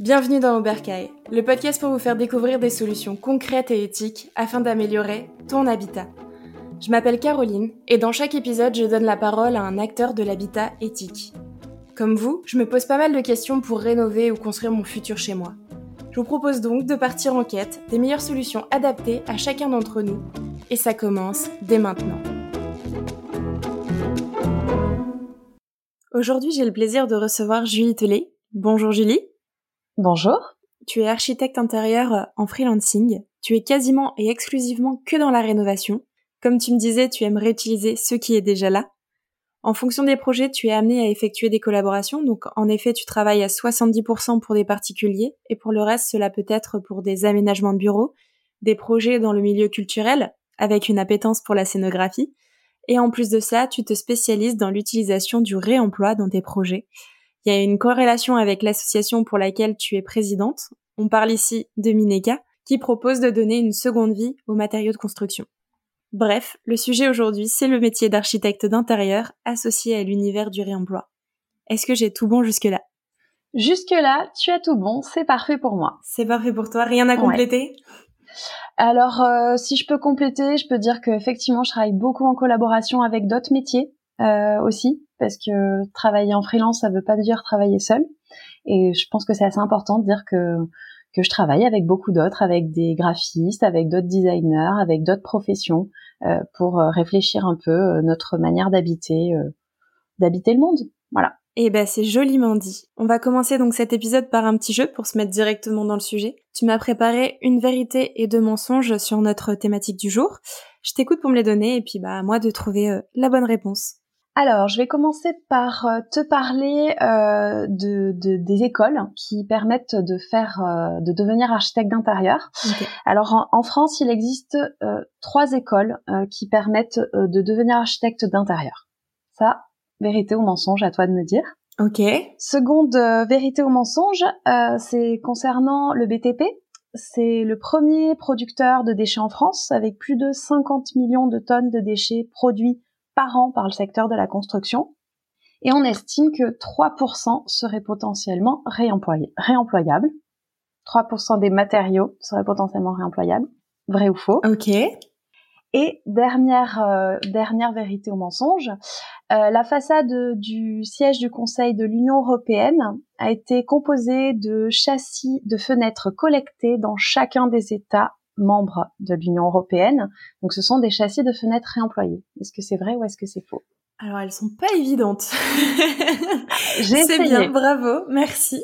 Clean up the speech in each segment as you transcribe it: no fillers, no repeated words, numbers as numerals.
Bienvenue dans Oberkaï, le podcast pour vous faire découvrir des solutions concrètes et éthiques afin d'améliorer ton habitat. Je m'appelle Caroline et dans chaque épisode, je donne la parole à un acteur de l'habitat éthique. Comme vous, je me pose pas mal de questions pour rénover ou construire mon futur chez moi. Je vous propose donc de partir en quête des meilleures solutions adaptées à chacun d'entre nous. Et ça commence dès maintenant. Aujourd'hui, j'ai le plaisir de recevoir Julie Tellet. Bonjour Julie. Bonjour. Tu es architecte intérieur en freelancing. Tu es quasiment et exclusivement que dans la rénovation. Comme tu me disais, tu aimes réutiliser ce qui est déjà là. En fonction des projets, tu es amené à effectuer des collaborations. Donc, en effet, tu travailles à 70% pour des particuliers et pour le reste, cela peut être pour des aménagements de bureaux, des projets dans le milieu culturel avec une appétence pour la scénographie. Et en plus de ça, tu te spécialises dans l'utilisation du réemploi dans tes projets. Il y a une corrélation avec l'association pour laquelle tu es présidente. On parle ici de Mineka, qui propose de donner une seconde vie aux matériaux de construction. Bref, le sujet aujourd'hui, c'est le métier d'architecte d'intérieur associé à l'univers du réemploi. Est-ce que j'ai tout bon jusque-là ? Jusque-là, tu as tout bon, c'est parfait pour moi. C'est parfait pour toi, rien à compléter ? Alors, si je peux compléter, je peux dire qu'effectivement, je travaille beaucoup en collaboration avec d'autres métiers aussi, parce que travailler en freelance, ça veut pas dire travailler seul. Et je pense que c'est assez important de dire que je travaille avec beaucoup d'autres, avec des graphistes, avec d'autres designers, avec d'autres professions, pour réfléchir un peu notre manière d'habiter le monde. Voilà. Eh ben, c'est joliment dit. On va commencer donc cet épisode par un petit jeu pour se mettre directement dans le sujet. Tu m'as préparé une vérité et deux mensonges sur notre thématique du jour. Je t'écoute pour me les donner et puis à moi de trouver la bonne réponse. Alors, je vais commencer par te parler des écoles qui permettent de devenir architecte d'intérieur. Okay. Alors, en France, il existe 3 écoles qui permettent de devenir architecte d'intérieur. Ça, vérité ou mensonge, à toi de me dire. Ok. Seconde vérité ou mensonge, c'est concernant le BTP. C'est le premier producteur de déchets en France, avec plus de 50 millions de tonnes de déchets produits par an par le secteur de la construction. Et on estime que 3% seraient potentiellement réemployables. 3% des matériaux seraient potentiellement réemployables. Vrai ou faux ? Ok. Et dernière vérité ou mensonge, la façade du siège du Conseil de l'Union européenne a été composée de châssis de fenêtres collectés dans chacun des États membres de l'Union européenne. Donc ce sont des châssis de fenêtres réemployés. Est-ce que c'est vrai ou est-ce que c'est faux ? Alors elles sont pas évidentes. J'ai essayé. C'est bien, bravo, merci.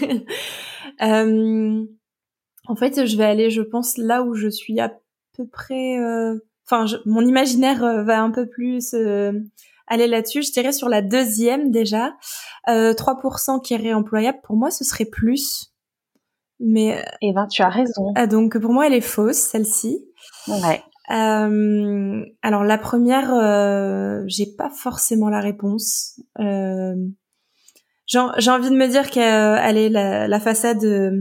En fait, je vais aller, je pense, là où je suis à peu près... mon imaginaire va un peu plus aller là-dessus. Je dirais sur la deuxième déjà. 3% qui est réemployable, pour moi, ce serait plus. Mais eh ben, tu as raison. Donc, pour moi, elle est fausse, celle-ci. Ouais. Alors, la première, j'ai pas forcément la réponse. J'ai envie de me dire qu'elle est la façade...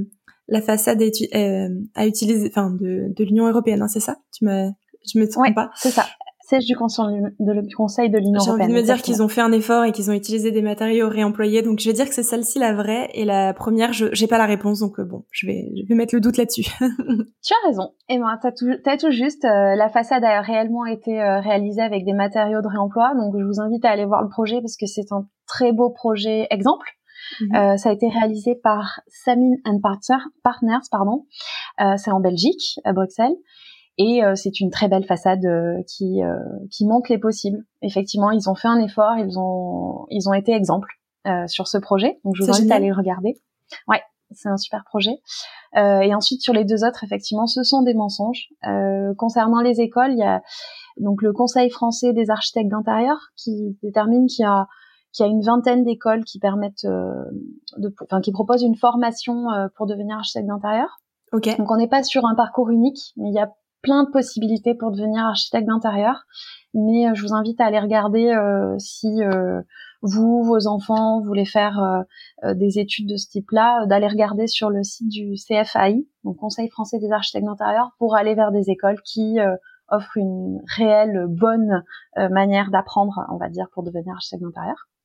à utiliser, de l'Union européenne, hein, c'est ça ? Je me trompe pas ? C'est ça. Siège du Conseil de l'Union européenne. J'ai envie de me dire exactement. qu'ils ont fait un effort et qu'ils ont utilisé des matériaux réemployés, donc je vais dire que c'est celle-ci la vraie, et la première, j'ai pas la réponse, donc je vais mettre le doute là-dessus. Tu as raison. Et ben, t'as tout juste. La façade a réellement été réalisée avec des matériaux de réemploi, donc je vous invite à aller voir le projet parce que c'est un très beau projet exemple. Ça a été réalisé par Samin & Partners, c'est en Belgique, à Bruxelles, et c'est une très belle façade qui montre les possibles. Effectivement, ils ont fait un effort, ils ont été exemples sur ce projet, donc je vous invite à aller le regarder. Ouais, c'est un super projet. Et ensuite, sur les deux autres, effectivement, ce sont des mensonges. Concernant les écoles, il y a donc le Conseil français des architectes d'intérieur qui détermine qu'il y a une vingtaine d'écoles qui permettent qui proposent une formation pour devenir architecte d'intérieur. Okay. Donc on n'est pas sur un parcours unique, mais il y a plein de possibilités pour devenir architecte d'intérieur. Mais je vous invite à aller regarder si vos enfants voulaient faire des études de ce type-là, d'aller regarder sur le site du CFAI, donc Conseil français des architectes d'intérieur, pour aller vers des écoles qui offrent une réelle bonne manière d'apprendre, on va dire, pour devenir architecte d'intérieur.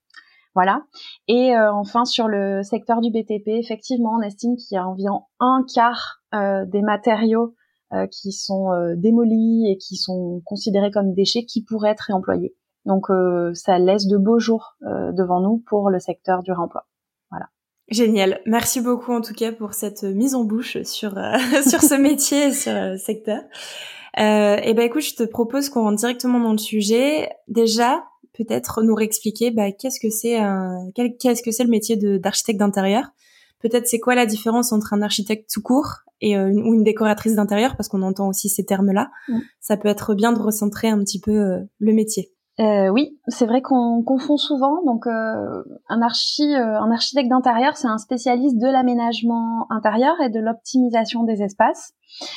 Voilà. Et enfin, sur le secteur du BTP, effectivement, on estime qu'il y a environ un quart des matériaux qui sont démolis et qui sont considérés comme déchets qui pourraient être réemployés. Donc, ça laisse de beaux jours devant nous pour le secteur du réemploi. Voilà. Génial. Merci beaucoup en tout cas pour cette mise en bouche sur sur ce métier et sur le secteur. Et ben écoute, je te propose qu'on rentre directement dans le sujet. Déjà, peut-être nous réexpliquer qu'est-ce que c'est le métier d'architecte d'intérieur. Peut-être c'est quoi la différence entre un architecte tout court et ou une décoratrice d'intérieur, parce qu'on entend aussi ces termes-là. Ça peut être bien de recentrer un petit peu le métier. Oui, c'est vrai qu'on confond souvent. Donc, un architecte d'intérieur, c'est un spécialiste de l'aménagement intérieur et de l'optimisation des espaces.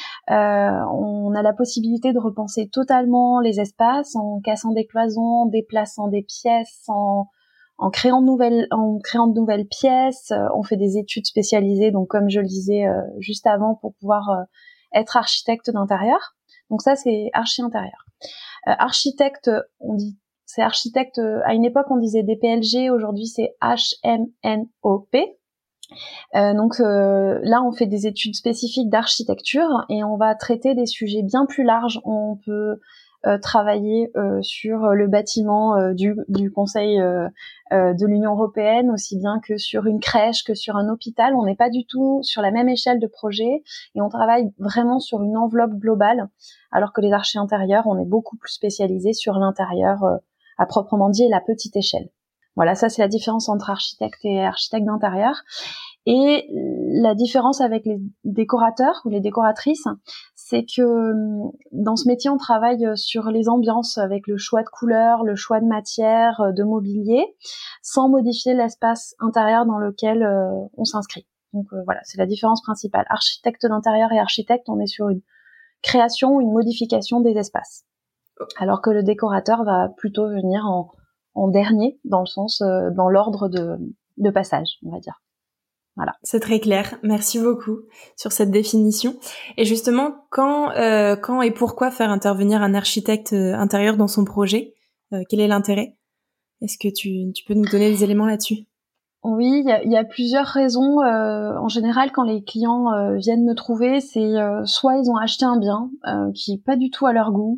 On a la possibilité de repenser totalement les espaces en cassant des cloisons, déplaçant des pièces, en créant de nouvelles pièces. On fait des études spécialisées, donc comme je le disais juste avant, pour pouvoir être architecte d'intérieur. Donc ça, c'est archi-intérieur. Architecte, c'est architecte. À une époque, on disait DPLG. Aujourd'hui, c'est HMNOP. Donc là, on fait des études spécifiques d'architecture et on va traiter des sujets bien plus larges. On peut travailler sur le bâtiment du Conseil de l'Union européenne, aussi bien que sur une crèche, que sur un hôpital. On n'est pas du tout sur la même échelle de projet et on travaille vraiment sur une enveloppe globale, alors que les archis intérieurs, on est beaucoup plus spécialisé sur l'intérieur à proprement dit et la petite échelle. Voilà, ça c'est la différence entre architecte et architecte d'intérieur. Et la différence avec les décorateurs ou les décoratrices, c'est que dans ce métier, on travaille sur les ambiances avec le choix de couleurs, le choix de matière, de mobilier, sans modifier l'espace intérieur dans lequel on s'inscrit. Donc voilà, c'est la différence principale. Architecte d'intérieur et architecte, on est sur une création ou une modification des espaces. Alors que le décorateur va plutôt venir en dernier, dans le sens, dans l'ordre de passage, on va dire. Voilà. C'est très clair. Merci beaucoup sur cette définition. Et justement, quand et pourquoi faire intervenir un architecte intérieur dans son projet? Quel est l'intérêt? Est-ce que tu peux nous donner des éléments là-dessus? Oui, il y a plusieurs raisons. En général, quand les clients viennent me trouver, c'est soit ils ont acheté un bien qui est pas du tout à leur goût,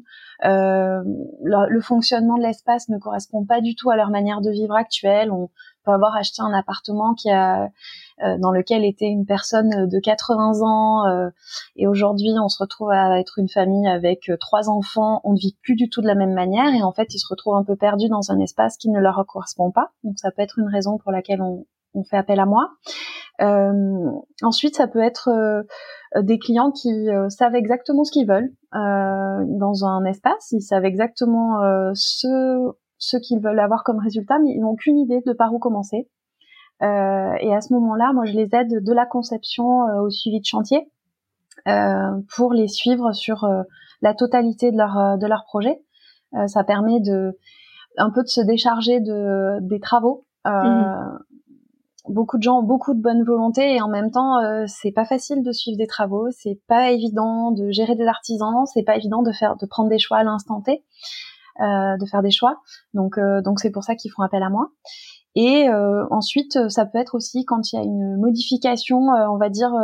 le fonctionnement de l'espace ne correspond pas du tout à leur manière de vivre actuelle. On peut avoir acheté un appartement dans lequel était une personne de 80 ans et aujourd'hui on se retrouve à être une famille avec 3 enfants. On ne vit plus du tout de la même manière et en fait ils se retrouvent un peu perdus dans un espace qui ne leur correspond pas. Donc ça peut être une raison pour laquelle on fait appel à moi. Ensuite, ça peut être des clients qui savent exactement ce qu'ils veulent dans un espace. Ils savent exactement ce qu'ils veulent avoir comme résultat, mais ils n'ont aucune idée de par où commencer. Et à ce moment-là, moi, je les aide de la conception au suivi de chantier pour les suivre sur la totalité de leur projet. Ça permet un peu de se décharger des travaux. Beaucoup de gens ont beaucoup de bonne volonté et en même temps c'est pas facile de suivre des travaux, c'est pas évident de gérer des artisans, c'est pas évident de prendre des choix à l'instant T, de faire des choix. Donc c'est pour ça qu'ils font appel à moi. Et ensuite ça peut être aussi quand il y a une modification, on va dire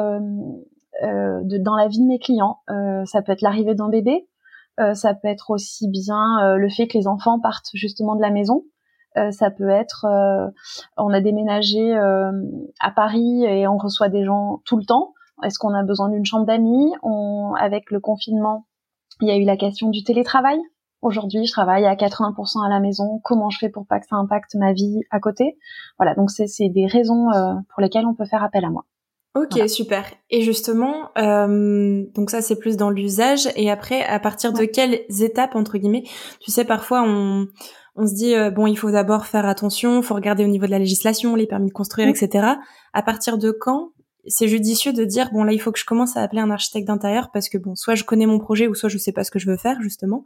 dans la vie de mes clients. Ça peut être l'arrivée d'un bébé, ça peut être aussi bien le fait que les enfants partent justement de la maison. Ça peut être, on a déménagé à Paris et on reçoit des gens tout le temps. Est-ce qu'on a besoin d'une chambre d'amis? Avec le confinement, il y a eu la question du télétravail. Aujourd'hui, je travaille à 80% à la maison. Comment je fais pour pas que ça impacte ma vie à côté? Voilà, donc c'est des raisons pour lesquelles on peut faire appel à moi. Ok, voilà. Super. Et justement, donc ça c'est plus dans l'usage. Et après, à partir de quelles étapes, entre guillemets, tu sais, parfois on se dit bon, il faut d'abord faire attention, faut regarder au niveau de la législation, les permis de construire, etc. À partir de quand c'est judicieux de dire bon là il faut que je commence à appeler un architecte d'intérieur parce que bon soit je connais mon projet ou soit je sais pas ce que je veux faire justement.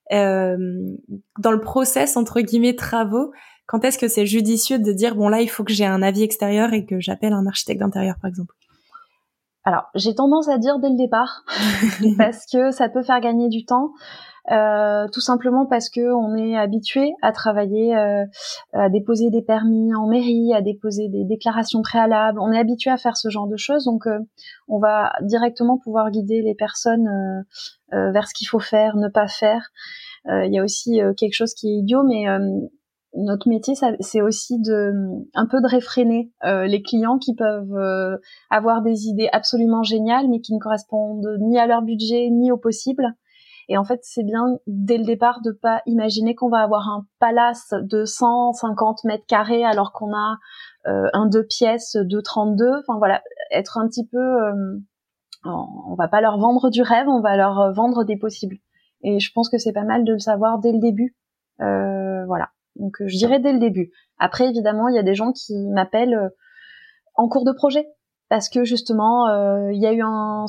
Dans le process entre guillemets travaux, quand est-ce que c'est judicieux de dire bon là il faut que j'ai un avis extérieur et que j'appelle un architecte d'intérieur par exemple? Alors j'ai tendance à dire dès le départ parce que ça peut faire gagner du temps. tout simplement parce que on est habitué à travailler, à déposer des permis en mairie, à déposer des déclarations préalables. On est habitué à faire ce genre de choses, donc on va directement pouvoir guider les personnes vers ce qu'il faut faire, ne pas faire. Il y a aussi quelque chose qui est idiot, mais notre métier, c'est aussi un peu de réfréner les clients qui peuvent avoir des idées absolument géniales, mais qui ne correspondent ni à leur budget ni au possible. Et en fait, c'est bien dès le départ de pas imaginer qu'on va avoir un palace de 150 mètres carrés alors qu'on a un 2 pièces de 32. Enfin voilà, être un petit peu, on va pas leur vendre du rêve, on va leur vendre des possibles. Et je pense que c'est pas mal de le savoir dès le début. Voilà. Donc je dirais dès le début. Après, évidemment, il y a des gens qui m'appellent en cours de projet. Parce que justement, il y a eu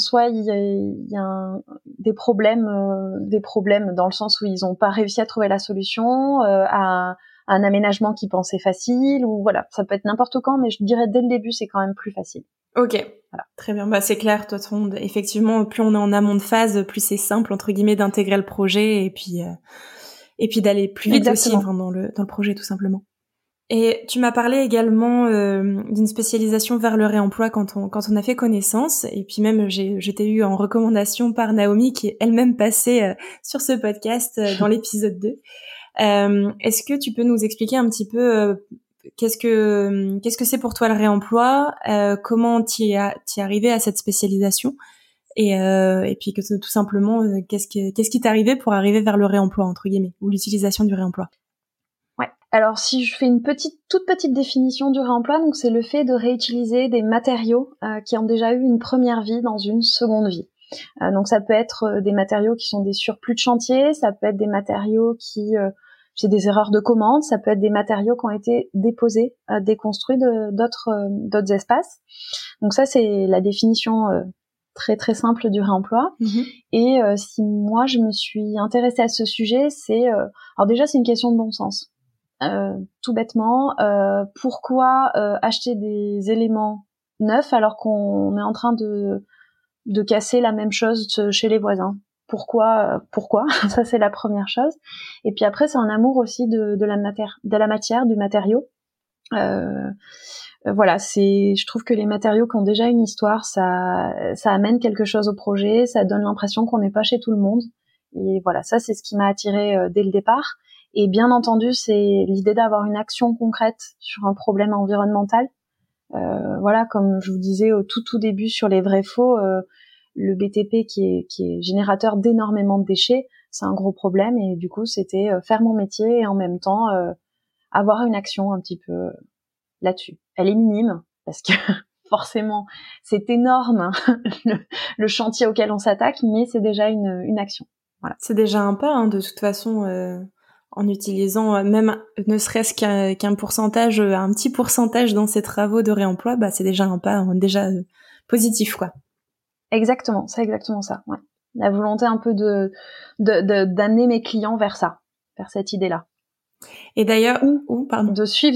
des problèmes dans le sens où ils n'ont pas réussi à trouver la solution à un aménagement qu'ils pensaient facile, ou voilà, ça peut être n'importe quand, mais je dirais dès le début, c'est quand même plus facile. Ok, voilà. Très bien. Bah c'est clair. De toute façon, effectivement, plus on est en amont de phase, plus c'est simple entre guillemets d'intégrer le projet et puis d'aller plus vite aussi, enfin, dans le projet tout simplement. Et tu m'as parlé également d'une spécialisation vers le réemploi quand on a fait connaissance. Et puis même, je t'ai eu en recommandation par Naomi, qui est elle-même passée sur ce podcast dans l'épisode 2. Est-ce que tu peux nous expliquer un petit peu qu'est-ce que c'est pour toi le réemploi, comment t'y es arrivé à cette spécialisation, et puis que tout simplement qu'est-ce qui t'est arrivé pour arriver vers le réemploi entre guillemets, ou l'utilisation du réemploi? Ouais. Alors si je fais une toute petite définition du réemploi, donc c'est le fait de réutiliser des matériaux qui ont déjà eu une première vie dans une seconde vie. Donc ça peut être des matériaux qui sont des surplus de chantier, ça peut être des matériaux qui c'est des erreurs de commande, ça peut être des matériaux qui ont été déposés, déconstruits d'autres espaces. Donc ça c'est la définition très très simple du réemploi. Et si moi je me suis intéressée à ce sujet, alors déjà c'est une question de bon sens. Tout bêtement, pourquoi acheter des éléments neufs alors qu'on est en train de casser la même chose chez les voisins? Pourquoi Ça c'est la première chose. Et puis après c'est un amour aussi de la matière, du matériau. Voilà, je trouve que les matériaux qui ont déjà une histoire, ça amène quelque chose au projet, ça donne l'impression qu'on n'est pas chez tout le monde. Et voilà, ça c'est ce qui m'a attirée dès le départ. Et bien entendu, c'est l'idée d'avoir une action concrète sur un problème environnemental. Voilà, comme je vous disais au tout début sur les vrais faux, le BTP qui est générateur d'énormément de déchets, c'est un gros problème. Et du coup, c'était faire mon métier et en même temps avoir une action un petit peu là-dessus. Elle est minime parce que forcément, c'est énorme le chantier auquel on s'attaque, mais c'est déjà une action. Voilà. C'est déjà un pas, hein, de toute façon, en utilisant même ne serait-ce qu'un pourcentage, un petit pourcentage dans ces travaux de réemploi, bah c'est déjà un pas déjà positif, quoi. Exactement, c'est exactement ça. Ouais. La volonté un peu d'amener mes clients vers ça, vers cette idée-là. Et d'ailleurs, pardon. De suivre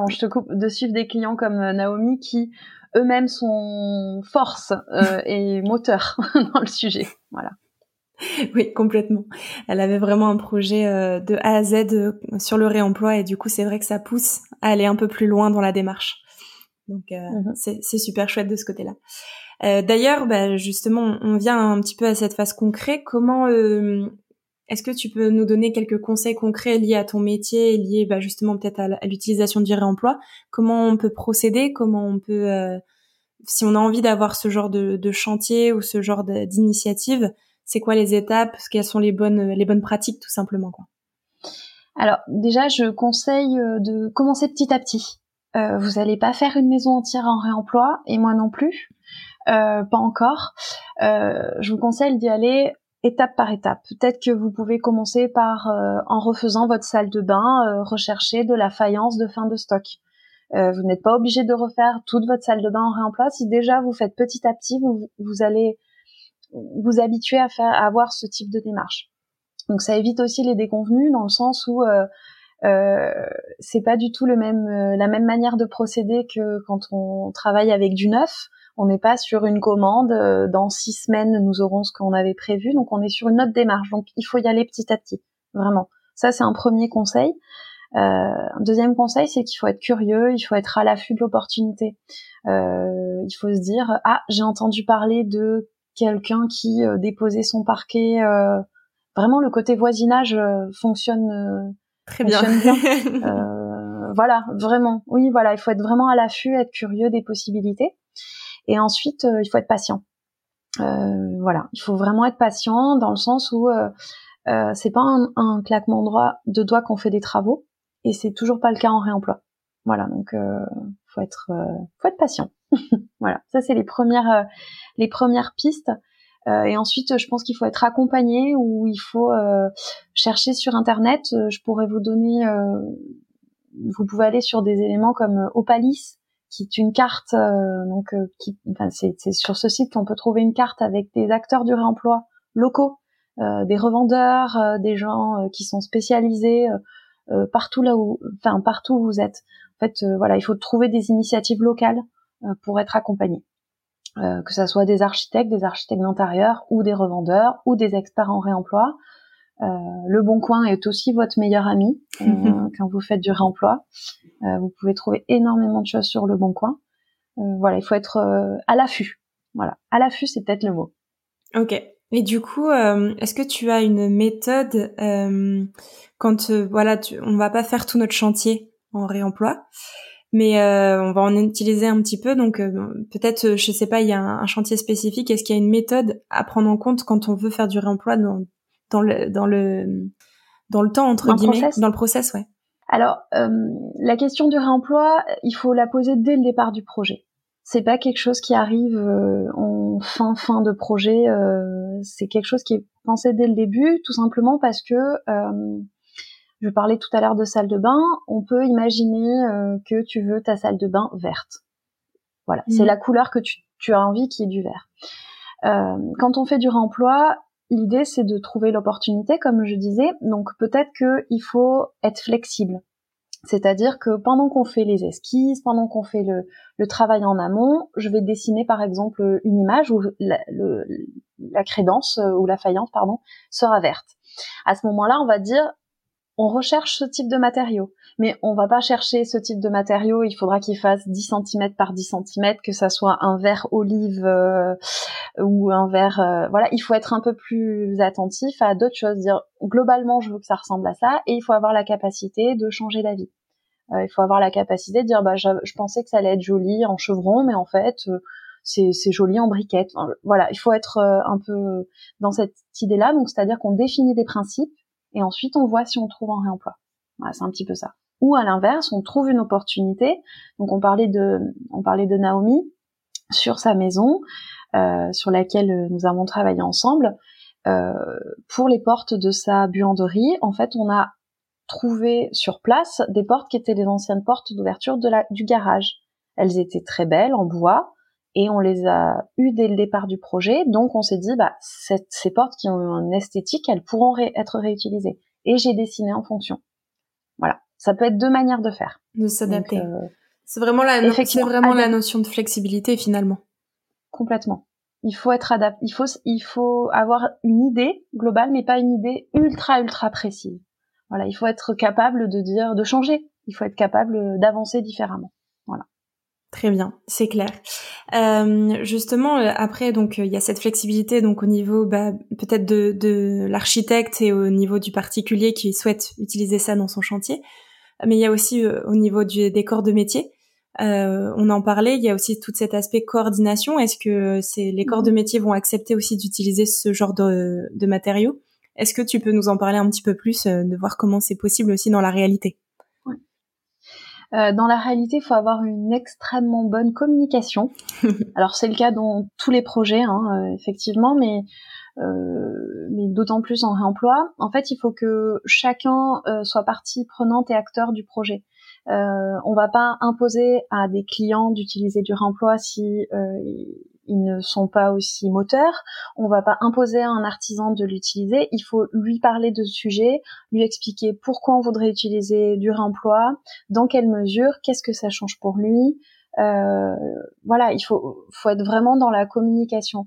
de suivre des clients comme Naomi qui eux-mêmes sont force et moteur dans le sujet. Voilà. Oui, complètement. Elle avait vraiment un projet de A à Z sur le réemploi, et du coup, c'est vrai que ça pousse à aller un peu plus loin dans la démarche. Donc, c'est super chouette de ce côté-là. D'ailleurs, bah, justement, on vient un petit peu à cette phase concrète. Comment est-ce que tu peux nous donner quelques conseils concrets liés à ton métier, liés bah, justement peut-être à l'utilisation du réemploi? Comment on peut procéder? Comment on peut, si on a envie d'avoir ce genre de chantier ou ce genre d'initiative, c'est quoi les étapes? Quelles sont les bonnes pratiques, tout simplement, quoi? Alors déjà, je conseille de commencer petit à petit. Vous n'allez pas faire une maison entière en réemploi, et moi non plus, pas encore. Je vous conseille d'y aller étape par étape. Peut-être que vous pouvez commencer par, en refaisant votre salle de bain, rechercher de la faïence de fin de stock. Vous n'êtes pas obligé de refaire toute votre salle de bain en réemploi. Si déjà vous faites petit à petit, vous allez vous habituer à avoir ce type de démarche. Donc ça évite aussi les déconvenues dans le sens où c'est pas du tout la même manière de procéder que quand on travaille avec du neuf. On n'est pas sur une commande. Dans 6 semaines, nous aurons ce qu'on avait prévu. Donc, on est sur une autre démarche. Donc, il faut y aller petit à petit, vraiment. Ça, c'est un premier conseil. Un deuxième conseil, c'est qu'il faut être curieux, il faut être à l'affût de l'opportunité. Il faut se dire, j'ai entendu parler de quelqu'un qui déposait son parquet. Vraiment, le côté voisinage fonctionne très bien. Voilà, vraiment. Oui, voilà, il faut être vraiment à l'affût, être curieux des possibilités. Et ensuite, il faut être patient. Voilà, il faut vraiment être patient dans le sens où c'est pas un claquement de doigts qu'on fait des travaux, et c'est toujours pas le cas en réemploi. Voilà, donc faut être patient. Voilà, ça c'est les premières pistes. Et ensuite, je pense qu'il faut être accompagné, ou il faut chercher sur Internet. Je pourrais vous donner, vous pouvez aller sur des éléments comme Opalis, qui est une carte. C'est sur ce site qu'on peut trouver une carte avec des acteurs du réemploi locaux, des revendeurs, des gens qui sont spécialisés partout où vous êtes. En fait, voilà, il faut trouver des initiatives locales pour être accompagné. Que ça soit des architectes d'intérieur, ou des revendeurs, ou des experts en réemploi. Le Bon Coin est aussi votre meilleur ami quand vous faites du réemploi. Vous pouvez trouver énormément de choses sur Le Bon Coin. Voilà, il faut être à l'affût. Voilà, à l'affût, c'est peut-être le mot. Ok. Et du coup, est-ce que tu as une méthode quand on va pas faire tout notre chantier en réemploi, mais on va en utiliser un petit peu, donc peut-être, je sais pas, il y a un chantier spécifique. Est-ce qu'il y a une méthode à prendre en compte quand on veut faire du réemploi dans le temps, entre guillemets, dans le process, ouais. Alors, la question du réemploi, il faut la poser dès le départ du projet. C'est pas quelque chose qui arrive en fin de projet. C'est quelque chose qui est pensé dès le début, tout simplement parce que je parlais tout à l'heure de salle de bain. On peut imaginer que tu veux ta salle de bain verte. Voilà, c'est la couleur que tu as envie qu'il y ait du vert. Quand on fait du réemploi, l'idée c'est de trouver l'opportunité, comme je disais. Donc peut-être qu'il faut être flexible. C'est-à-dire que pendant qu'on fait les esquisses, pendant qu'on fait le travail en amont, je vais dessiner par exemple une image où la crédence ou la faïence, sera verte. À ce moment-là, on va dire, on recherche ce type de matériau. Mais on va pas chercher ce type de matériau, il faudra qu'il fasse 10 cm par 10 cm, que ça soit un vert olive ou un vert... voilà, il faut être un peu plus attentif à d'autres choses. Dire, globalement, je veux que ça ressemble à ça, et il faut avoir la capacité de changer d'avis. Il faut avoir la capacité de dire, je pensais que ça allait être joli en chevron, mais en fait, c'est joli en briquette. Enfin, voilà, il faut être un peu dans cette idée-là. Donc, c'est-à-dire qu'on définit des principes, et ensuite on voit si on trouve un réemploi. Voilà, c'est un petit peu ça. Ou à l'inverse, on trouve une opportunité. Donc, on parlait de Naomi sur sa maison, sur laquelle nous avons travaillé ensemble. Pour les portes de sa buanderie, en fait, on a trouvé sur place des portes qui étaient les anciennes portes d'ouverture du garage. Elles étaient très belles en bois, et on les a eues dès le départ du projet. Donc on s'est dit, ces portes qui ont une esthétique, elles pourront être réutilisées. Et j'ai dessiné en fonction. Voilà, ça peut être deux manières de faire. De s'adapter. C'est vraiment la notion de flexibilité finalement. Complètement. Il faut être adapté. Il faut avoir une idée globale, mais pas une idée ultra précise. Voilà, il faut être capable de changer. Il faut être capable d'avancer différemment. Voilà. Très bien, c'est clair. Justement, après, donc il y a cette flexibilité, donc au niveau peut-être de l'architecte et au niveau du particulier qui souhaite utiliser ça dans son chantier. Mais il y a aussi au niveau des corps de métier. On en parlait. Il y a aussi tout cet aspect coordination. Est-ce que les corps de métier vont accepter aussi d'utiliser ce genre de matériaux? Est-ce que tu peux nous en parler un petit peu plus, de voir comment c'est possible aussi dans la réalité? Dans la réalité, il faut avoir une extrêmement bonne communication. Alors c'est le cas dans tous les projets, effectivement, mais d'autant plus en réemploi. En fait, il faut que chacun soit partie prenante et acteur du projet. On va pas imposer à des clients d'utiliser du réemploi si ils ne sont pas aussi moteurs. On va pas imposer à un artisan de l'utiliser. Il faut lui parler de ce sujet, lui expliquer pourquoi on voudrait utiliser du réemploi, dans quelle mesure, qu'est-ce que ça change pour lui, Voilà, il faut être vraiment dans la communication.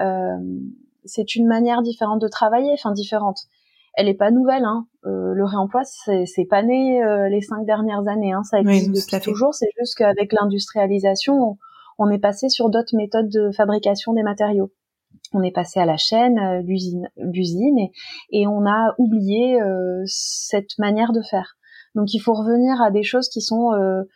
C'est une manière différente de travailler, enfin différente. Elle est pas nouvelle, hein. Le réemploi, c'est pas né les 5 dernières années, hein. Ça existe depuis toujours. C'est juste qu'avec l'industrialisation, on est passé sur d'autres méthodes de fabrication des matériaux. On est passé à la chaîne, l'usine, et on a oublié cette manière de faire. Donc, il faut revenir à des choses qui sont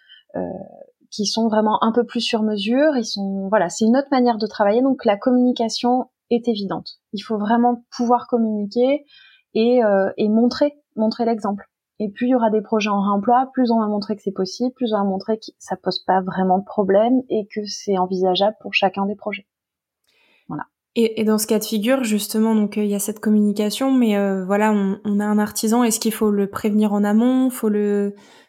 vraiment un peu plus sur mesure. Voilà, c'est une autre manière de travailler. Donc, la communication est évidente. Il faut vraiment pouvoir communiquer et montrer l'exemple. Et plus il y aura des projets en réemploi, plus on va montrer que c'est possible, plus on va montrer que ça pose pas vraiment de problème et que c'est envisageable pour chacun des projets. Voilà. Et dans ce cas de figure, justement, donc il y a cette communication, mais voilà, on a un artisan. Est-ce qu'il faut le prévenir en amont? Faut le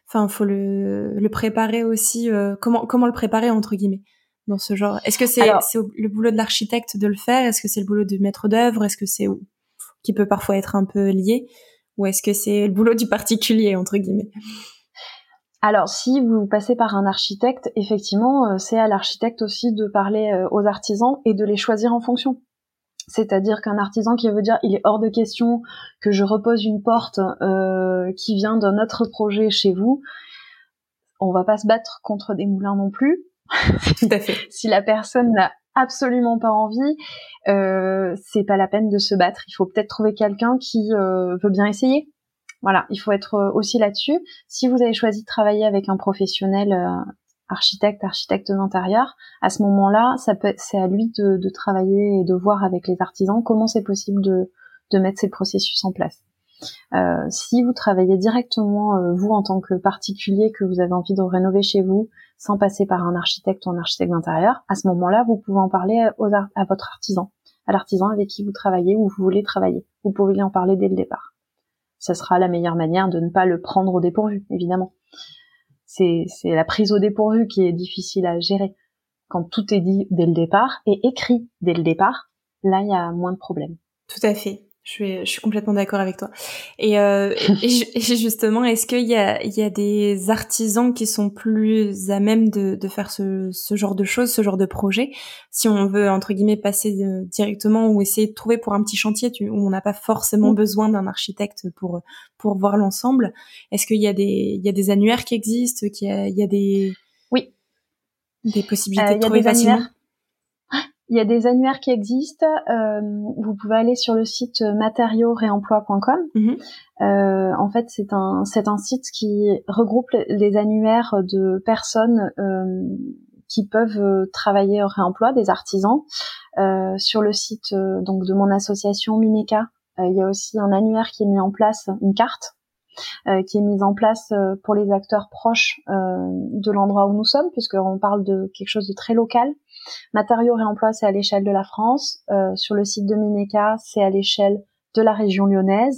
préparer aussi. Comment le préparer entre guillemets dans ce genre? Est-ce que c'est le boulot de l'architecte de le faire? Est-ce que c'est le boulot du maître d'œuvre? Est-ce que c'est qui peut parfois être un peu lié? Ou est-ce que c'est le boulot du particulier entre guillemets? Alors, si vous passez par un architecte, effectivement, c'est à l'architecte aussi de parler aux artisans et de les choisir en fonction. C'est-à-dire qu'un artisan qui veut dire il est hors de question que je repose une porte qui vient d'un autre projet chez vous, on va pas se battre contre des moulins non plus. Tout à fait. Si la personne n'a absolument pas envie, c'est pas la peine de se battre. Il faut peut-être trouver quelqu'un qui veut bien essayer. Voilà, il faut être aussi là-dessus. Si vous avez choisi de travailler avec un professionnel architecte d'intérieur, à ce moment-là, c'est à lui de travailler et de voir avec les artisans comment c'est possible de mettre ces processus en place. Si vous travaillez directement, vous en tant que particulier, que vous avez envie de rénover chez vous, sans passer par un architecte ou un architecte d'intérieur, à ce moment-là, vous pouvez en parler à votre artisan, à l'artisan avec qui vous travaillez ou vous voulez travailler. Vous pouvez lui en parler dès le départ. Ça sera la meilleure manière de ne pas le prendre au dépourvu, évidemment. C'est la prise au dépourvu qui est difficile à gérer. Quand tout est dit dès le départ et écrit dès le départ, là, il y a moins de problèmes. Tout à fait. Je suis complètement d'accord avec toi. Et justement, est-ce qu'il y a des artisans qui sont plus à même de faire ce genre de choses, ce genre de projet, si on veut entre guillemets passer directement ou essayer de trouver pour un petit chantier où on n'a pas forcément besoin d'un architecte pour voir l'ensemble. Est-ce qu'il y a des annuaires qui existent, qu'il y a des possibilités de trouver facilement? Il y a des annuaires qui existent. Vous pouvez aller sur le site matériauxréemploi.com. En fait, c'est un site qui regroupe les annuaires de personnes qui peuvent travailler au réemploi, des artisans. Sur le site donc de mon association Mineka, il y a aussi un annuaire qui est mis en place, une carte qui est mise en place pour les acteurs proches de l'endroit où nous sommes, puisqu'on parle de quelque chose de très local. Matériaux réemploi, c'est à l'échelle de la France. Sur le site de Mineka, c'est à l'échelle de la région lyonnaise.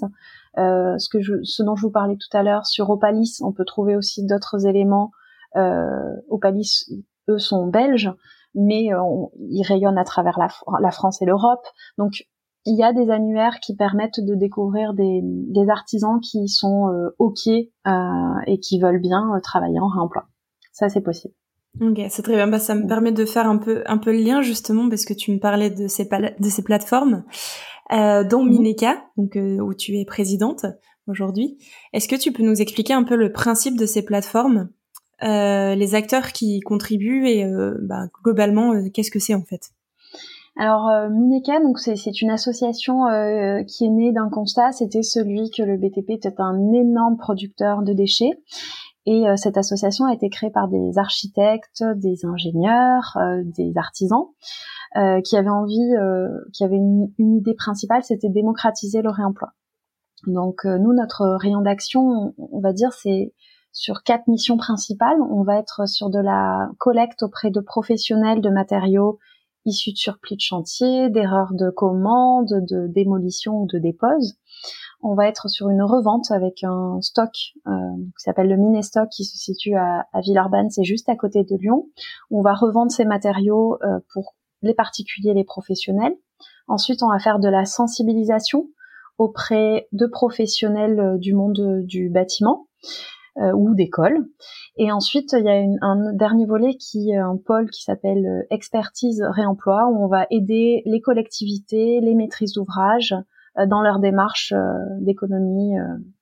Ce dont je vous parlais tout à l'heure, sur Opalis, on peut trouver aussi d'autres éléments. Opalis, eux, sont belges, mais ils rayonnent à travers la France et l'Europe. Donc, il y a des annuaires qui permettent de découvrir des artisans qui sont OK et qui veulent bien travailler en réemploi. Ça, c'est possible. Ok, c'est très bien. Ça me permet de faire un peu le lien justement parce que tu me parlais de ces plateformes, dont Mineka, donc où tu es présidente aujourd'hui. Est-ce que tu peux nous expliquer un peu le principe de ces plateformes, les acteurs qui contribuent et globalement qu'est-ce que c'est en fait? Alors Mineka, donc c'est une association qui est née d'un constat, c'était celui que le BTP était un énorme producteur de déchets. Et cette association a été créée par des architectes, des ingénieurs, des artisans qui avaient envie, qui avaient une idée principale, c'était démocratiser le réemploi. Donc nous, notre rayon d'action, on va dire, c'est sur 4 missions principales. On va être sur de la collecte auprès de professionnels de matériaux issus de surplus de chantier, d'erreurs de commande, de démolition ou de dépose. On va être sur une revente avec un stock qui s'appelle le Minestock qui se situe à Villeurbanne, c'est juste à côté de Lyon. On va revendre ces matériaux pour les particuliers et les professionnels. Ensuite, on va faire de la sensibilisation auprès de professionnels du monde du bâtiment. ou d'écoles. Et ensuite, il y a un dernier volet qui est un pôle qui s'appelle expertise réemploi, où on va aider les collectivités, les maîtrises d'ouvrage dans leur démarche d'économie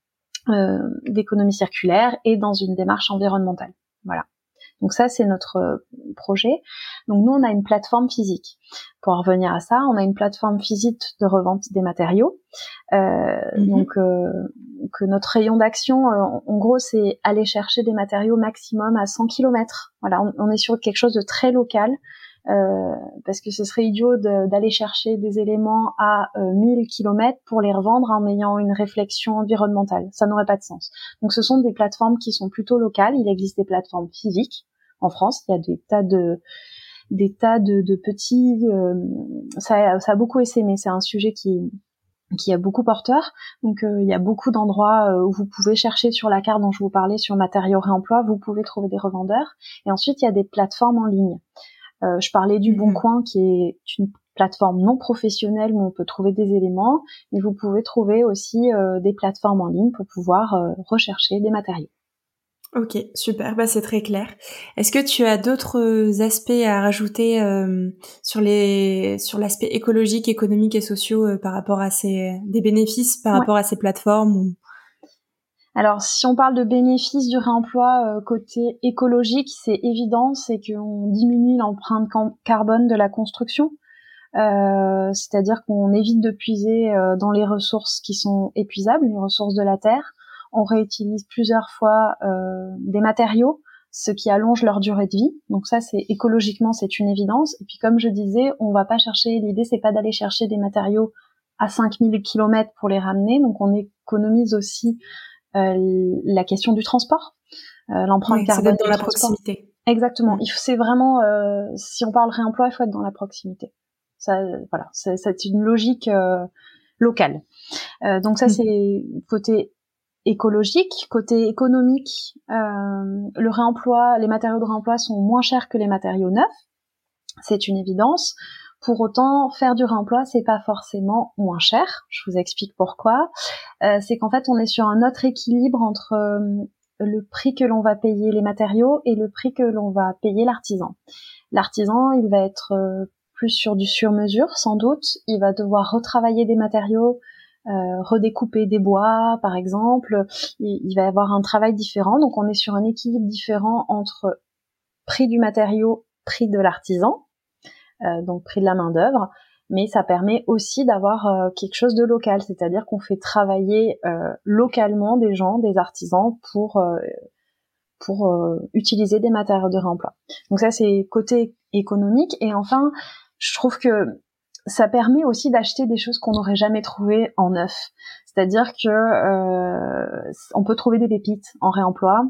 circulaire et dans une démarche environnementale. Voilà. Donc ça, c'est notre projet. Donc nous, on a une plateforme physique. Pour en revenir à ça, on a une plateforme physique de revente des matériaux. Donc que notre rayon d'action, en gros, c'est aller chercher des matériaux maximum à 100 km. Voilà, on est sur quelque chose de très local. Parce que ce serait idiot d'aller chercher des éléments à 1000 km pour les revendre en ayant une réflexion environnementale. Ça n'aurait pas de sens. Donc ce sont des plateformes qui sont plutôt locales. Il existe des plateformes physiques en France. Il y a des tas de petits... ça a beaucoup essaimé. C'est un sujet qui a beaucoup porteur. Donc il y a beaucoup d'endroits où vous pouvez chercher sur la carte dont je vous parlais sur matériaux réemploi. Vous pouvez trouver des revendeurs. Et ensuite, il y a des plateformes en ligne. Je parlais du Bon Coin, qui est une plateforme non professionnelle où on peut trouver des éléments, mais vous pouvez trouver aussi des plateformes en ligne pour pouvoir rechercher des matériaux. Ok, super, c'est très clair. Est-ce que tu as d'autres aspects à rajouter sur l'aspect écologique, économique et social par rapport à des bénéfices par rapport à ces plateformes ou... Alors, si on parle de bénéfices du réemploi côté écologique, c'est évident, c'est qu'on diminue l'empreinte carbone de la construction. C'est-à-dire qu'on évite de puiser dans les ressources qui sont épuisables, les ressources de la terre. On réutilise plusieurs fois des matériaux, ce qui allonge leur durée de vie. Donc ça, écologiquement, c'est une évidence. Et puis comme je disais, on va pas chercher, l'idée c'est pas d'aller chercher des matériaux à 5000 km pour les ramener. Donc on économise aussi la question du transport, l'empreinte carbone dans la proximité. Exactement. C'est vraiment, si on parle réemploi, il faut être dans la proximité. Ça, voilà, c'est une logique locale. Donc ça, c'est côté écologique. Côté économique, le réemploi, les matériaux de réemploi sont moins chers que les matériaux neufs. C'est une évidence. Pour autant, faire du réemploi, c'est pas forcément moins cher. Je vous explique pourquoi. C'est qu'en fait, on est sur un autre équilibre entre le prix que l'on va payer les matériaux et le prix que l'on va payer l'artisan. L'artisan, il va être plus sur du sur-mesure, sans doute. Il va devoir retravailler des matériaux, redécouper des bois, par exemple. Il va y avoir un travail différent. Donc, on est sur un équilibre différent entre prix du matériau, prix de l'artisan. Donc prix de la main d'œuvre, mais ça permet aussi d'avoir quelque chose de local, c'est-à-dire qu'on fait travailler localement des gens, des artisans pour utiliser des matériaux de réemploi. Donc ça c'est côté économique. Et enfin, je trouve que ça permet aussi d'acheter des choses qu'on n'aurait jamais trouvées en neuf, c'est-à-dire que on peut trouver des pépites en réemploi.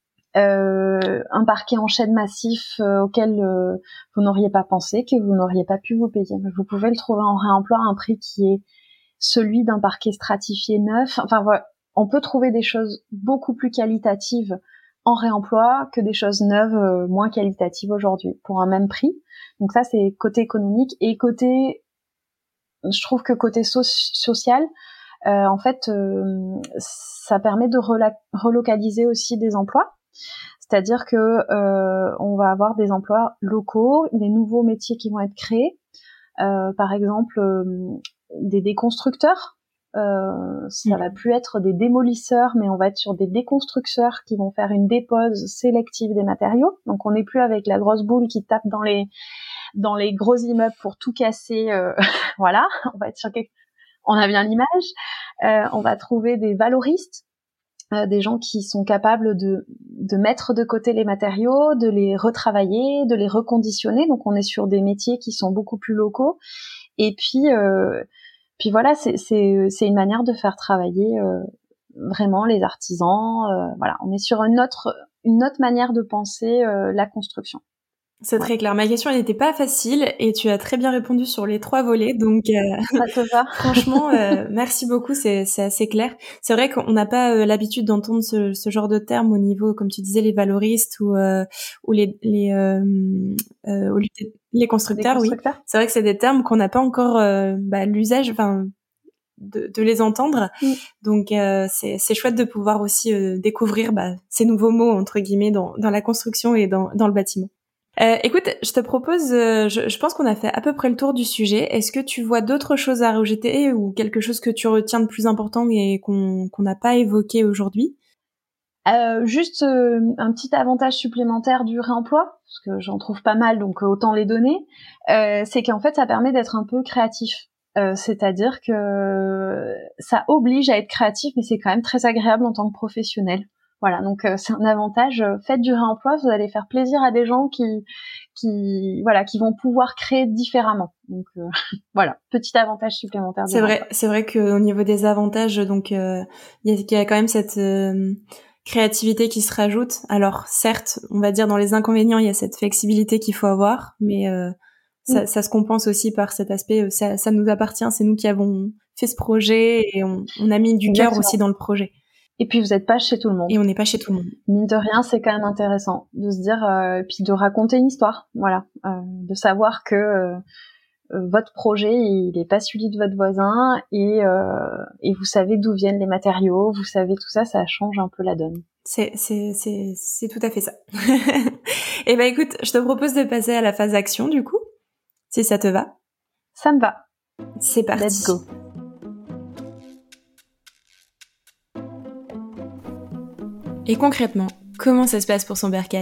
Un parquet en chêne massif auquel vous n'auriez pas pensé, que vous n'auriez pas pu vous payer. Vous pouvez le trouver en réemploi à un prix qui est celui d'un parquet stratifié neuf. Enfin voilà, on peut trouver des choses beaucoup plus qualitatives en réemploi que des choses neuves moins qualitatives aujourd'hui pour un même prix. Donc ça c'est côté économique. Et je trouve que côté social, en fait ça permet de relocaliser aussi des emplois. C'est-à-dire que on va avoir des emplois locaux, des nouveaux métiers qui vont être créés. Par exemple, des déconstructeurs. Ça va plus être des démolisseurs, mais on va être sur des déconstructeurs qui vont faire une dépose sélective des matériaux. Donc on n'est plus avec la grosse boule qui tape dans les gros immeubles pour tout casser. Voilà, on va être sur on a bien l'image. On va trouver des valoristes. Des gens qui sont capables de mettre de côté les matériaux, de les retravailler, de les reconditionner. Donc on est sur des métiers qui sont beaucoup plus locaux. Et puis voilà, c'est une manière de faire travailler vraiment les artisans. Voilà, on est sur une autre manière de penser la construction. C'est très clair. Ma question, elle n'était pas facile et tu as très bien répondu sur les 3 volets. Donc, ça te va. Franchement, merci beaucoup. C'est assez clair. C'est vrai qu'on n'a pas l'habitude d'entendre ce genre de termes au niveau, comme tu disais, les valoristes ou les constructeurs. Oui. C'est vrai que c'est des termes qu'on n'a pas encore l'usage. Enfin, de les entendre. Donc c'est chouette de pouvoir aussi découvrir ces nouveaux mots entre guillemets dans la construction et dans le bâtiment. Écoute, je te propose, je pense qu'on a fait à peu près le tour du sujet. Est-ce que tu vois d'autres choses à rajouter ou quelque chose que tu retiens de plus important et qu'on n'a pas évoqué aujourd'hui? Juste un petit avantage supplémentaire du réemploi, parce que j'en trouve pas mal, donc autant les donner, c'est qu'en fait ça permet d'être un peu créatif. C'est-à-dire que ça oblige à être créatif, mais c'est quand même très agréable en tant que professionnel. Voilà, donc c'est un avantage. Faites du réemploi, vous allez faire plaisir à des gens qui vont pouvoir créer différemment. Donc voilà, petit avantage supplémentaire. C'est vrai que au niveau des avantages, donc il y a quand même cette créativité qui se rajoute. Alors certes, on va dire dans les inconvénients, il y a cette flexibilité qu'il faut avoir, mais ça se compense aussi par cet aspect. Ça nous appartient, c'est nous qui avons fait ce projet et on a mis du cœur aussi dans le projet. Et puis vous n'êtes pas chez tout le monde. Et on n'est pas chez tout le monde. Mine de rien, c'est quand même intéressant de se dire, puis de raconter une histoire, voilà, de savoir que votre projet, il n'est pas celui de votre voisin et vous savez d'où viennent les matériaux, vous savez tout ça, ça change un peu la donne. C'est tout à fait ça. Et ben écoute, je te propose de passer à la phase action du coup, si ça te va. Ça me va. C'est parti. Let's go. Et concrètement, comment ça se passe pour son bercail ?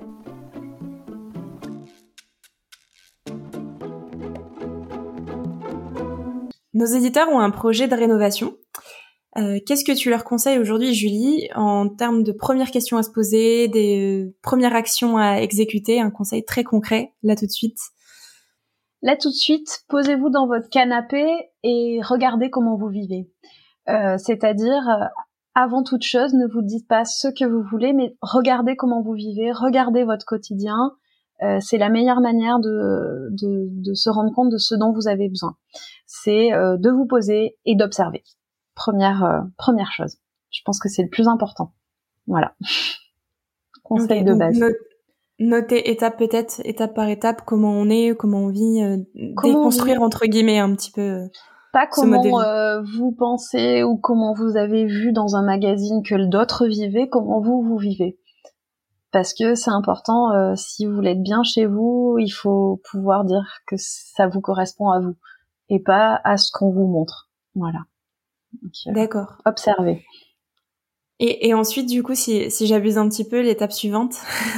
Nos éditeurs ont un projet de rénovation. Qu'est-ce que tu leur conseilles aujourd'hui, Julie, en termes de premières questions à se poser, des premières actions à exécuter, un conseil très concret, là tout de suite ? Là tout de suite, posez-vous dans votre canapé et regardez comment vous vivez. C'est-à-dire... avant toute chose, ne vous dites pas ce que vous voulez, mais regardez comment vous vivez, regardez votre quotidien. C'est la meilleure manière de se rendre compte de ce dont vous avez besoin. C'est de vous poser et d'observer. Première chose. Je pense que c'est le plus important. Voilà. Conseil de base. Noter étape par étape, comment on est, comment on vit, déconstruire entre guillemets un petit peu. Pas comment vous pensez ou comment vous avez vu dans un magazine que d'autres vivaient, comment vous vivez. Parce que c'est important, si vous voulez être bien chez vous, il faut pouvoir dire que ça vous correspond à vous et pas à ce qu'on vous montre. Voilà. Donc, d'accord. Observez. Et ensuite, du coup, si j'abuse un petit peu, l'étape suivante.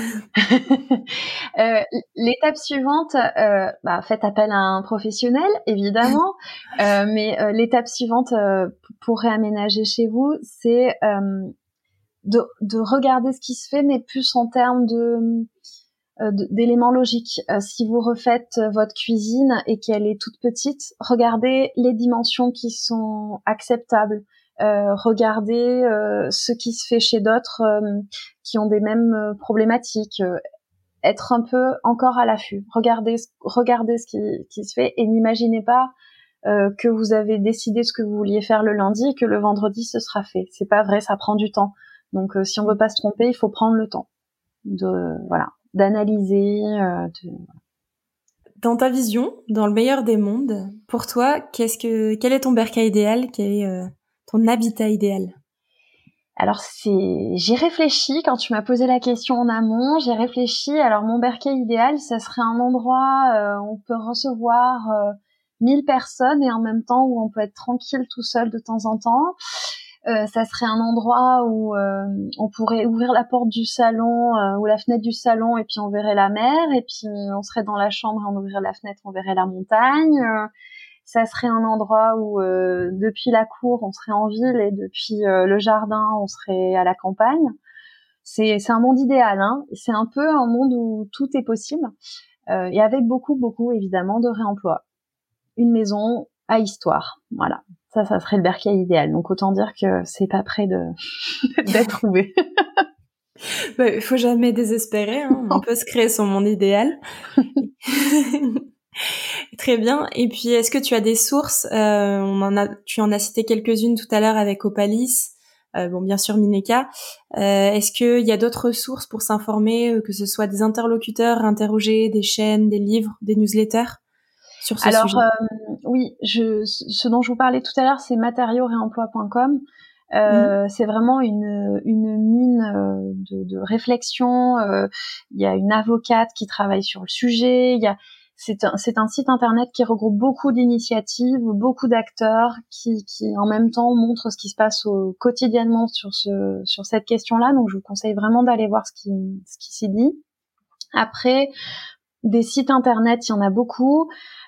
L'étape suivante, faites appel à un professionnel, évidemment. Mais l'étape suivante pour réaménager chez vous, c'est de regarder ce qui se fait, mais plus en termes d'éléments logiques. Si vous refaites votre cuisine et qu'elle est toute petite, regardez les dimensions qui sont acceptables. Regardez ce qui se fait chez d'autres qui ont des mêmes problématiques. Être un peu encore à l'affût. Regardez ce qui se fait et n'imaginez pas que vous avez décidé ce que vous vouliez faire le lundi et que le vendredi ce sera fait. C'est pas vrai, ça prend du temps. Donc si on veut pas se tromper, il faut prendre le temps d'analyser. Dans ta vision, dans le meilleur des mondes, pour toi, quel est ton bercail idéal ? Quel est ton habitat idéal ? Alors j'ai réfléchi quand tu m'as posé la question en amont, j'ai réfléchi. Alors mon bercail idéal, ça serait un endroit où on peut recevoir 1000 personnes et en même temps où on peut être tranquille tout seul de temps en temps. Ça serait un endroit où on pourrait ouvrir la porte du salon ou la fenêtre du salon et puis on verrait la mer, et puis on serait dans la chambre et on ouvrirait la fenêtre, on verrait la montagne. Ça serait un endroit où depuis la cour on serait en ville et depuis le jardin on serait à la campagne. C'est un monde idéal, hein. C'est un peu un monde où tout est possible et avec beaucoup évidemment de réemploi. Une maison à histoire, voilà. Ça serait le bercail idéal. Donc autant dire que c'est pas près d'être trouvé. Il faut jamais désespérer, hein. On peut se créer son monde idéal. Très bien. Et puis, est-ce que tu as des sources ? Tu en as cité quelques-unes tout à l'heure avec Opalis. Bien sûr Mineka. Est-ce qu'il y a d'autres sources pour s'informer, que ce soit des interlocuteurs interrogés, des chaînes, des livres, des newsletters sur ce sujet ? oui, ce dont je vous parlais tout à l'heure, c'est matériauxréemploi.com. C'est vraiment une mine de réflexion. Il y a une avocate qui travaille sur le sujet. C'est un site internet qui regroupe beaucoup d'initiatives, beaucoup d'acteurs qui en même temps montrent ce qui se passe quotidiennement sur cette question-là. Donc je vous conseille vraiment d'aller voir ce qui s'y dit. Après, des sites internet, il y en a beaucoup.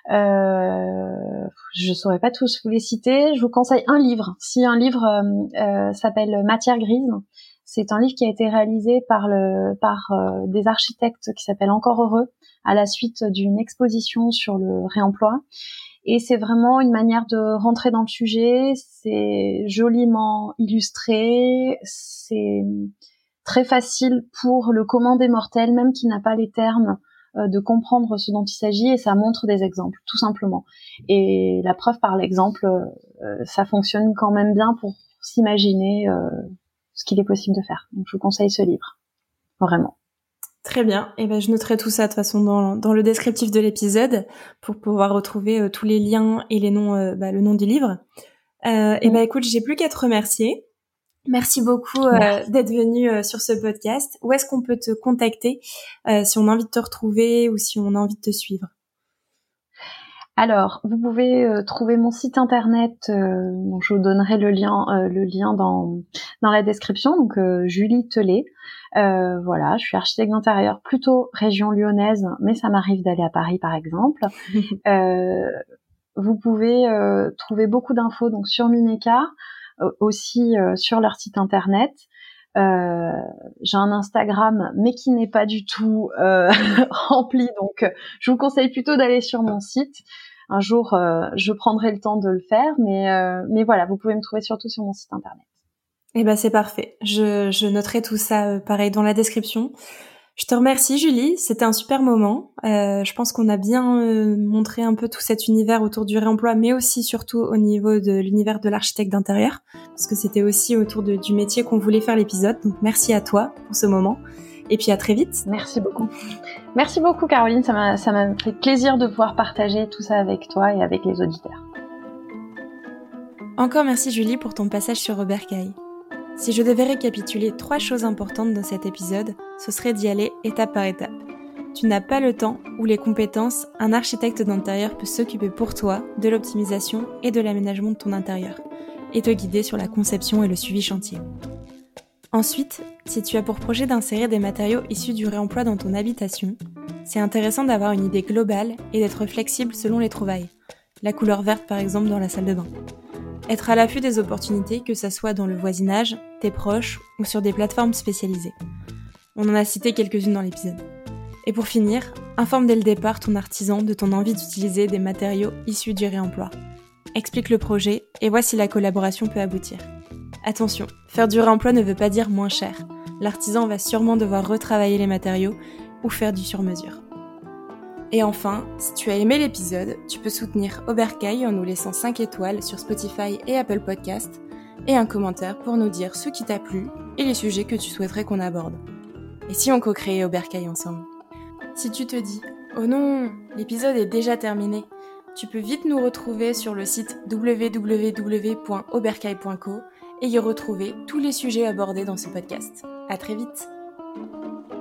Je saurais pas tous vous les citer. Je vous conseille un livre. Si un livre s'appelle Matière grise, c'est un livre qui a été réalisé par des architectes qui s'appellent Encore Heureux à la suite d'une exposition sur le réemploi. Et c'est vraiment une manière de rentrer dans le sujet. C'est joliment illustré. C'est très facile pour le commun des mortels, même qui n'a pas les termes, de comprendre ce dont il s'agit, et ça montre des exemples, tout simplement. Et la preuve par l'exemple, ça fonctionne quand même bien pour s'imaginer ce qu'il est possible de faire. Donc je vous conseille ce livre, vraiment. Très bien. Et ben je noterai tout ça de toute façon dans le descriptif de l'épisode pour pouvoir retrouver tous les liens et les noms, le nom du livre. Et ben écoute, j'ai plus qu'à te remercier. Merci beaucoup d'être venu sur ce podcast. Où est-ce qu'on peut te contacter si on a envie de te retrouver ou si on a envie de te suivre? Alors, vous pouvez trouver mon site internet, donc je vous donnerai le lien dans la description, donc Julie Tellet. Voilà, je suis architecte d'intérieur plutôt région lyonnaise, mais ça m'arrive d'aller à Paris par exemple. Vous pouvez trouver beaucoup d'infos donc sur Mineka, aussi sur leur site internet. J'ai un Instagram mais qui n'est pas du tout rempli, donc je vous conseille plutôt d'aller sur mon site. Un jour je prendrai le temps de le faire, mais voilà, vous pouvez me trouver surtout sur mon site internet. Eh ben c'est parfait, je noterai tout ça pareil dans la description. Je te remercie Julie, c'était un super moment. Je pense qu'on a bien montré un peu tout cet univers autour du réemploi, mais aussi surtout au niveau de l'univers de l'architecte d'intérieur, parce que c'était aussi autour du métier qu'on voulait faire l'épisode. Donc merci à toi pour ce moment, et puis à très vite. Merci beaucoup. Merci beaucoup Caroline, ça m'a fait plaisir de pouvoir partager tout ça avec toi et avec les auditeurs. Encore merci Julie pour ton passage sur Oberkaï. Si je devais récapituler 3 choses importantes dans cet épisode, ce serait d'y aller étape par étape. Tu n'as pas le temps ou les compétences, un architecte d'intérieur peut s'occuper pour toi de l'optimisation et de l'aménagement de ton intérieur, et te guider sur la conception et le suivi chantier. Ensuite, si tu as pour projet d'insérer des matériaux issus du réemploi dans ton habitation, c'est intéressant d'avoir une idée globale et d'être flexible selon les trouvailles. La couleur verte par exemple dans la salle de bain. Être à l'affût des opportunités, que ça soit dans le voisinage, tes proches ou sur des plateformes spécialisées. On en a cité quelques-unes dans l'épisode. Et pour finir, informe dès le départ ton artisan de ton envie d'utiliser des matériaux issus du réemploi. Explique le projet et vois si la collaboration peut aboutir. Attention, faire du réemploi ne veut pas dire moins cher. L'artisan va sûrement devoir retravailler les matériaux ou faire du sur-mesure. Et enfin, si tu as aimé l'épisode, tu peux soutenir Oberkaï en nous laissant 5 étoiles sur Spotify et Apple Podcasts et un commentaire pour nous dire ce qui t'a plu et les sujets que tu souhaiterais qu'on aborde. Et si on co-créait Oberkaï ensemble? Si tu te dis « Oh non, l'épisode est déjà terminé », tu peux vite nous retrouver sur le site www.oberkaï.co et y retrouver tous les sujets abordés dans ce podcast. À très vite!